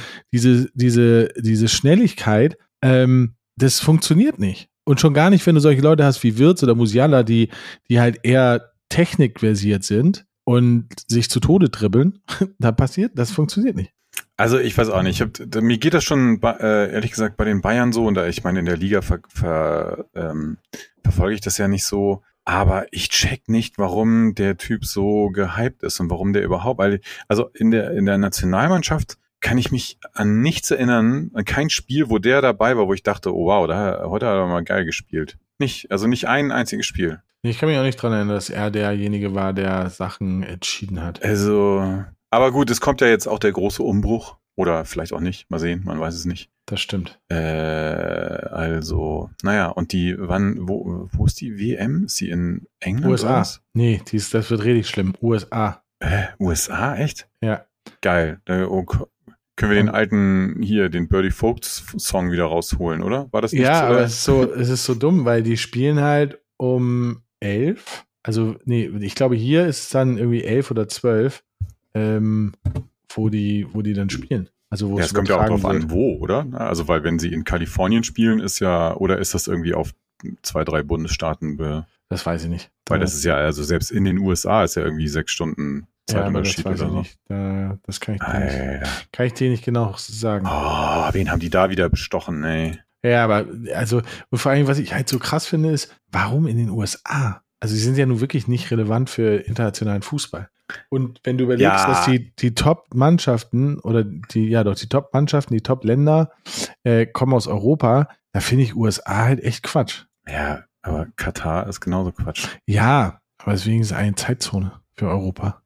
diese Schnelligkeit, das funktioniert nicht. Und schon gar nicht, wenn du solche Leute hast wie Wirtz oder Musiala, die halt eher technikversiert sind und sich zu Tode dribbeln. Das funktioniert nicht. Also ich weiß auch nicht. Mir geht das schon, ehrlich gesagt, bei den Bayern so. Und ich meine, in der Liga verfolge ich das ja nicht so. Aber ich check nicht, warum der Typ so gehypt ist und warum der überhaupt, also in der Nationalmannschaft kann ich mich an nichts erinnern, an kein Spiel, wo der dabei war, wo ich dachte, oh wow, heute hat er mal geil gespielt. Nicht ein einziges Spiel. Ich kann mich auch nicht dran erinnern, dass er derjenige war, der Sachen entschieden hat. Also, aber gut, es kommt ja jetzt auch der große Umbruch. Oder vielleicht auch nicht. Mal sehen, man weiß es nicht. Das stimmt. Also, naja, und wo ist die WM? Ist sie in England? USA. Nee, das wird richtig schlimm. USA. USA, echt? Ja. Geil. Können wir den alten den Birdie Folks Song wieder rausholen, oder? War das nicht ja, so? Aber es ist so dumm, weil die spielen halt um 11. Also, nee, ich glaube, hier ist es dann irgendwie 11 oder 12, wo die dann spielen. Also, wo es kommt ja auch drauf an, wo, oder? Also, weil wenn sie in Kalifornien spielen, oder ist das irgendwie auf 2, 3 Bundesstaaten? Das weiß ich nicht. Weil das ist ja, also selbst in den USA ist ja irgendwie 6 Stunden Zeitunterschied oder so. Das weiß ich nicht. Das kann ich dir nicht genau sagen. Oh, wen haben die da wieder bestochen, ey? Ja, aber also vor allem, was ich halt so krass finde, ist, warum in den USA? Also sie sind ja nun wirklich nicht relevant für internationalen Fußball. Und wenn du überlegst, dass die Top-Mannschaften oder die Top-Mannschaften, die Top-Länder kommen aus Europa, da finde ich USA halt echt Quatsch. Ja, aber Katar ist genauso Quatsch. Ja, aber deswegen ist es eine Zeitzone für Europa.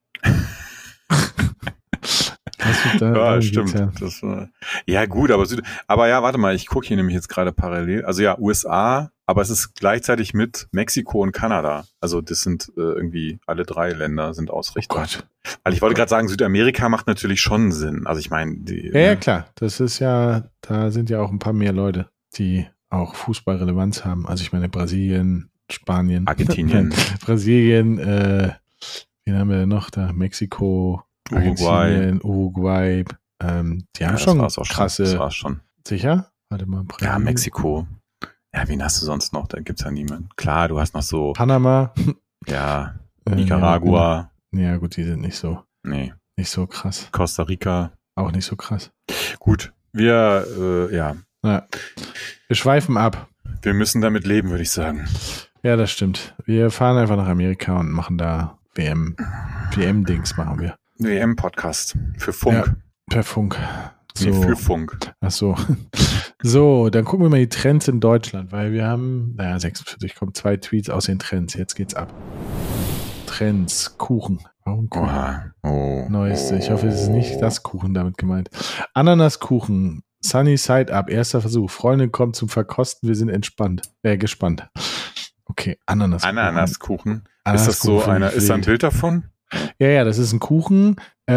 Stimmt. Ja, gut, aber ja, warte mal, ich gucke hier nämlich jetzt gerade parallel. Also ja, USA, aber es ist gleichzeitig mit Mexiko und Kanada. Also das sind irgendwie alle 3 Länder sind Ausrichtung. Oh Gott. Weil ich wollte gerade sagen, Südamerika macht natürlich schon Sinn. Also ich meine, ja, klar. Das ist da sind ja auch ein paar mehr Leute, die auch Fußballrelevanz haben. Also ich meine Brasilien, Spanien, Argentinien, Brasilien, wen haben wir denn noch da? Mexiko, Uruguay. Die haben schon krasse. Das war's schon. Sicher? Warte mal. Ja, Mexiko. Ja, wen hast du sonst noch? Da gibt's ja niemanden. Klar, du hast noch so. Panama. Ja. Nicaragua. Ja, gut, die sind nicht so. Nee. Nicht so krass. Costa Rica. Auch nicht so krass. Gut. Wir schweifen ab. Wir müssen damit leben, würde ich sagen. Ja, das stimmt. Wir fahren einfach nach Amerika und machen da WM-Dings machen wir. WM-Podcast. Für Funk. Ja, per Funk. So. Nee, für Funk. Ach so. So, dann gucken wir mal die Trends in Deutschland, weil wir haben, 46, kommen 2 Tweets aus den Trends. Jetzt geht's ab. Trends, Kuchen. Warum Kuchen? Neueste. Ich hoffe, es ist nicht das Kuchen damit gemeint. Ananaskuchen. Sunny Side Up. Erster Versuch. Freundin kommt zum Verkosten. Wir sind gespannt. Okay, Ananaskuchen. Ist das so ist da ein Bild davon? Ja, das ist ein Kuchen,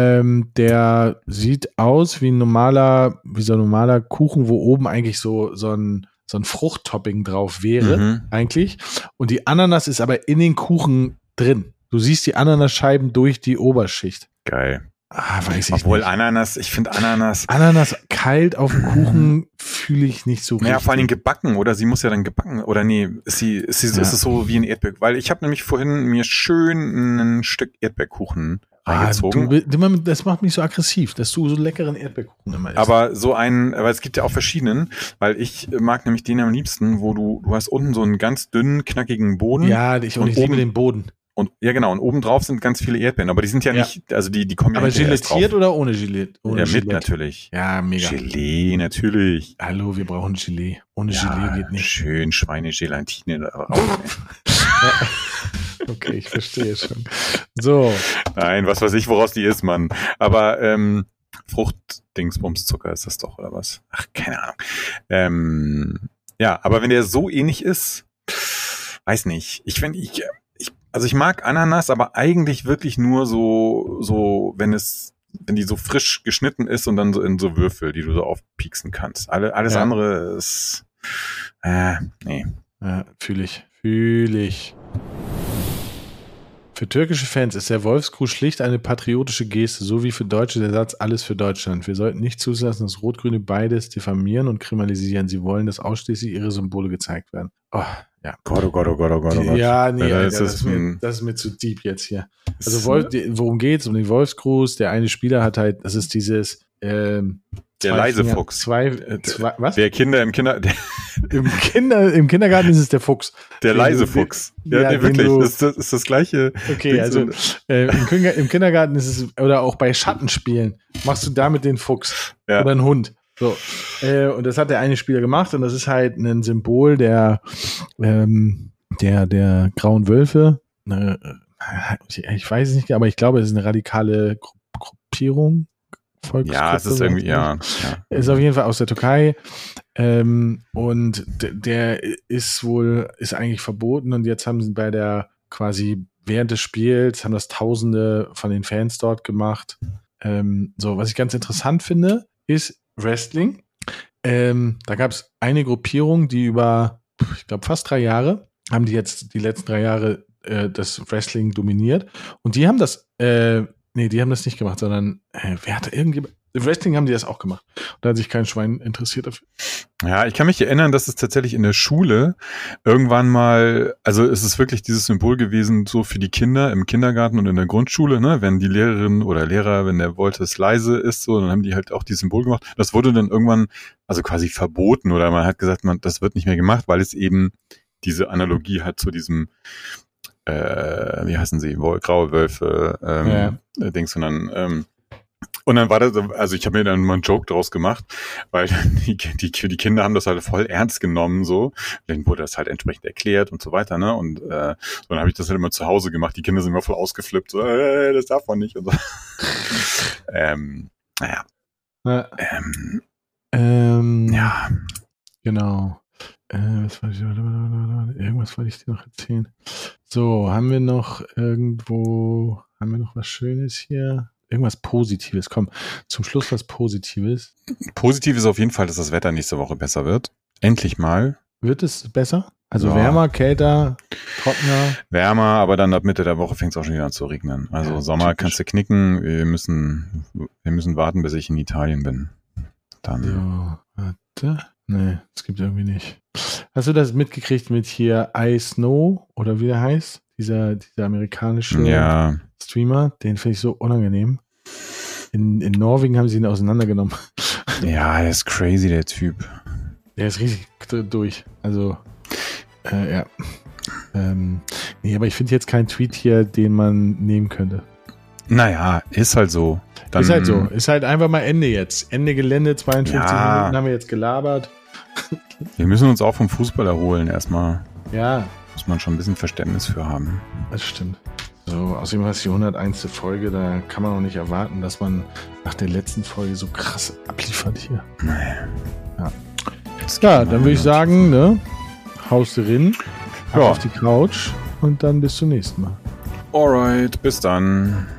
der sieht aus wie so ein normaler Kuchen, wo oben eigentlich so ein Fruchttopping drauf wäre, eigentlich. Und die Ananas ist aber in den Kuchen drin. Du siehst die Ananasscheiben durch die Oberschicht. Geil. Weiß ich Obwohl nicht. Ich finde Ananas kalt auf dem Kuchen fühle ich nicht so richtig. Ja, vor allem gebacken, oder? Sie muss ja dann gebacken, oder nee, ist es so wie ein Erdbeer? Weil ich habe nämlich vorhin mir schön ein Stück Erdbeerkuchen reingezogen. Das macht mich so aggressiv, dass du so leckeren Erdbeerkuchen immer isst. Aber es gibt ja auch verschiedenen, weil ich mag nämlich den am liebsten, wo du hast unten so einen ganz dünnen, knackigen Boden. Ja, ich liebe den Boden. Und ja, genau, und obendrauf sind ganz viele Erdbeeren, aber die sind ja nicht, also die kommen ja nicht. Aber gelattiert oder ohne Gelee? Ja, mit natürlich. Ja, mega. Gelee, natürlich. Hallo, wir brauchen Gelee. Ohne Gelee geht nicht. Schön Schweinegelatine drauf. Okay, ich verstehe schon. So. Nein, was weiß ich, woraus die ist, Mann. Aber Fruchtdingsbumszucker ist das doch, oder was? Ach, keine Ahnung. Ja, aber wenn der so ähnlich ist, weiß nicht. Ich mag Ananas, aber eigentlich wirklich nur so, wenn die so frisch geschnitten ist und dann so in so Würfel, die du so aufpieksen kannst. Alles andere ist, nee. Ja, fühle ich. Für türkische Fans ist der Wolfsgruß schlicht eine patriotische Geste, so wie für Deutsche der Satz alles für Deutschland. Wir sollten nicht zulassen, dass Rot-Grüne beides diffamieren und kriminalisieren. Sie wollen, dass ausschließlich ihre Symbole gezeigt werden. Oh, ja. Gott. Ja, nee, Alter, das ist mir zu deep jetzt hier. Also worum geht's? Um den Wolfsgruß. Der eine Spieler hat halt, das ist dieses der leise Fuchs. Was? Der Kinder im Im Kindergarten ist es der Fuchs. Der leise Fuchs. Ja, nee, wirklich. Ist das gleiche. Okay, also im Kindergarten ist es, oder auch bei Schattenspielen, machst du damit den Fuchs oder einen Hund. So. Und das hat der eine Spieler gemacht und das ist halt ein Symbol der der Grauen Wölfe. Ich weiß es nicht, aber ich glaube, es ist eine radikale Gruppierung. Ja, es ist irgendwie, ja. Ist auf jeden Fall aus der Türkei. Und der ist eigentlich verboten. Und jetzt haben sie bei der quasi während des Spiels haben das Tausende von den Fans dort gemacht. Was ich ganz interessant finde, ist Wrestling. Da gab es eine Gruppierung, die über, ich glaube, fast 3 Jahre, haben die jetzt die letzten 3 Jahre das Wrestling dominiert. Und die haben das, die haben das nicht gemacht, sondern Wrestling haben die das auch gemacht. Und da hat sich kein Schwein interessiert dafür. Ja, ich kann mich erinnern, dass es tatsächlich in der Schule irgendwann mal, also es ist wirklich dieses Symbol gewesen, so für die Kinder im Kindergarten und in der Grundschule, ne, wenn die Lehrerin oder Lehrer, wenn der wollte, es leise ist, so, dann haben die halt auch die Symbol gemacht. Das wurde dann irgendwann, also quasi verboten oder man hat gesagt, das wird nicht mehr gemacht, weil es eben diese Analogie hat zu diesem wie heißen sie, graue Wölfe, Dings, und dann war das, also ich habe mir dann mal einen Joke draus gemacht, weil die Kinder haben das halt voll ernst genommen, so. Dann wurde das halt entsprechend erklärt und so weiter, ne? Und dann habe ich das halt immer zu Hause gemacht. Die Kinder sind immer voll ausgeflippt, so, das darf man nicht und so. Ja. Genau. Irgendwas wollte ich dir noch erzählen. So, haben wir noch was Schönes hier? Irgendwas Positives. Komm, zum Schluss was Positives. Positiv ist auf jeden Fall, dass das Wetter nächste Woche besser wird. Endlich mal. Wird es besser? Also wärmer, kälter, trockener? Wärmer, aber dann ab Mitte der Woche fängt es auch schon wieder an zu regnen. Also ja, Sommer typisch. Kannst du knicken. Wir müssen warten, bis ich in Italien bin. Dann. So, warte. Nee, das gibt irgendwie nicht. Hast du das mitgekriegt mit hier iSnow oder wie der heißt? Dieser amerikanische Streamer, den finde ich so unangenehm. In Norwegen haben sie ihn auseinandergenommen. Ja, der ist crazy, der Typ. Der ist richtig durch. Also, ja. Aber ich finde jetzt keinen Tweet hier, den man nehmen könnte. Naja, ist halt so. Dann, ist halt so. Ist halt einfach mal Ende jetzt. Ende Gelände, 52 Minuten haben wir jetzt gelabert. Wir müssen uns auch vom Fußball erholen erstmal. Ja. Muss man schon ein bisschen Verständnis für haben. Das stimmt. So, außerdem war es die 101. Folge, da kann man auch nicht erwarten, dass man nach der letzten Folge so krass abliefert hier. Nee. Ja, dann würde ich sagen, ne, haust du rein, auf die Couch und dann bis zum nächsten Mal. Alright, bis dann.